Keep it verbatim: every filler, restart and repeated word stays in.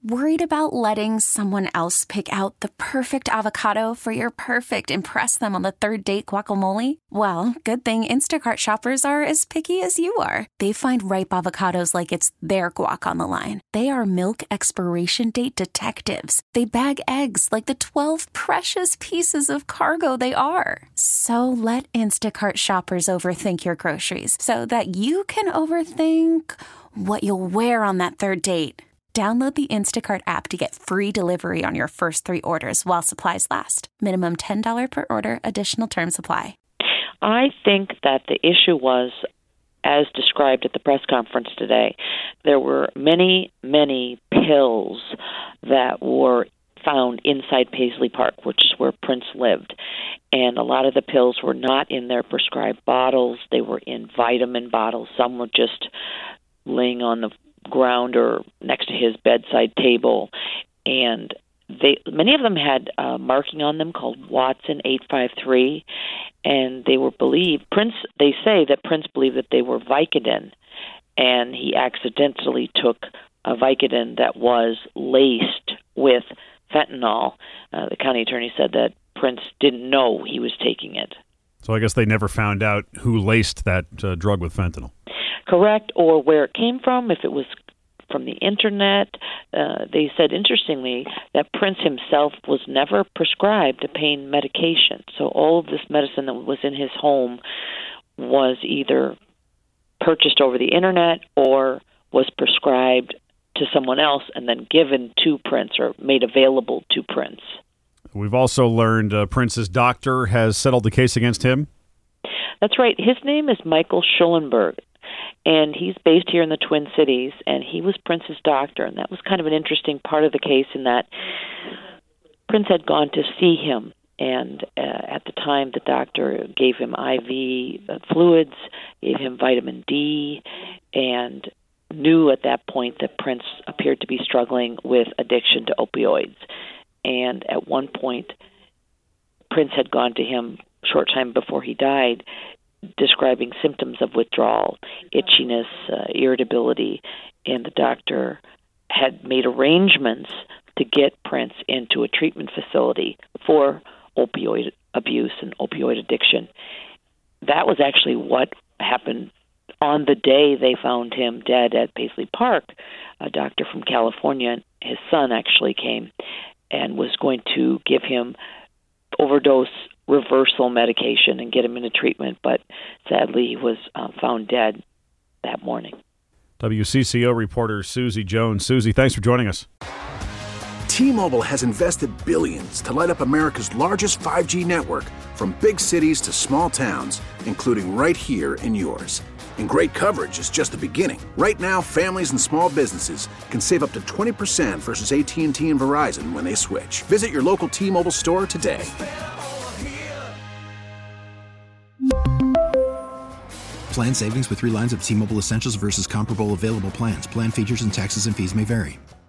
Worried about letting someone else pick out the perfect avocado for your perfect impress them on the third date guacamole? Well, good thing Instacart shoppers are as picky as you are. They find ripe avocados like it's their guac on the line. They are milk expiration date detectives. They bag eggs like the twelve precious pieces of cargo they are. So let Instacart shoppers overthink your groceries so that you can overthink what you'll wear on that third date. Download the Instacart app to get free delivery on your first three orders while supplies last. Minimum ten dollars per order. Additional terms apply. I think that the issue was, as described at the press conference today, there were many, many pills that were found inside Paisley Park, which is where Prince lived. And a lot of the pills were not in their prescribed bottles. They were in vitamin bottles. Some were just laying on the ground or next to his bedside table, and they many of them had uh, marking on them called Watson eight five three, and they were believed Prince. They say that Prince believed that they were Vicodin, and he accidentally took a Vicodin that was laced with fentanyl. Uh, the county attorney said that Prince didn't know he was taking it. So I guess they never found out who laced that uh, drug with fentanyl. Correct, or where it came from, if it was from the internet. Uh, they said, interestingly, that Prince himself was never prescribed a pain medication. So all of this medicine that was in his home was either purchased over the internet or was prescribed to someone else and then given to Prince or made available to Prince. We've also learned uh, Prince's doctor has settled the case against him. That's right. His name is Michael Schulenberg, and he's based here in the Twin Cities, and he was Prince's doctor, and that was kind of an interesting part of the case in that Prince had gone to see him, and uh, at the time the doctor gave him I V fluids, gave him vitamin D, and knew at that point that Prince appeared to be struggling with addiction to opioids. And at one point, Prince had gone to him a short time before he died, describing symptoms of withdrawal, itchiness, uh, irritability, and the doctor had made arrangements to get Prince into a treatment facility for opioid abuse and opioid addiction. That was actually what happened on the day they found him dead at Paisley Park. A doctor from California, his son actually came and was going to give him overdose reversal medication and get him into treatment, but sadly he was uh, found dead that morning. W C C O reporter Susie Jones. Susie, thanks for joining us. T-Mobile has invested billions to light up America's largest five G network, from big cities to small towns, including right here in yours. And great coverage is just the beginning. Right now, families and small businesses can save up to twenty percent versus A T and T and Verizon when they switch. Visit your local T-Mobile store today. Plan savings with three lines of T-Mobile Essentials versus comparable available plans. Plan features and taxes and fees may vary.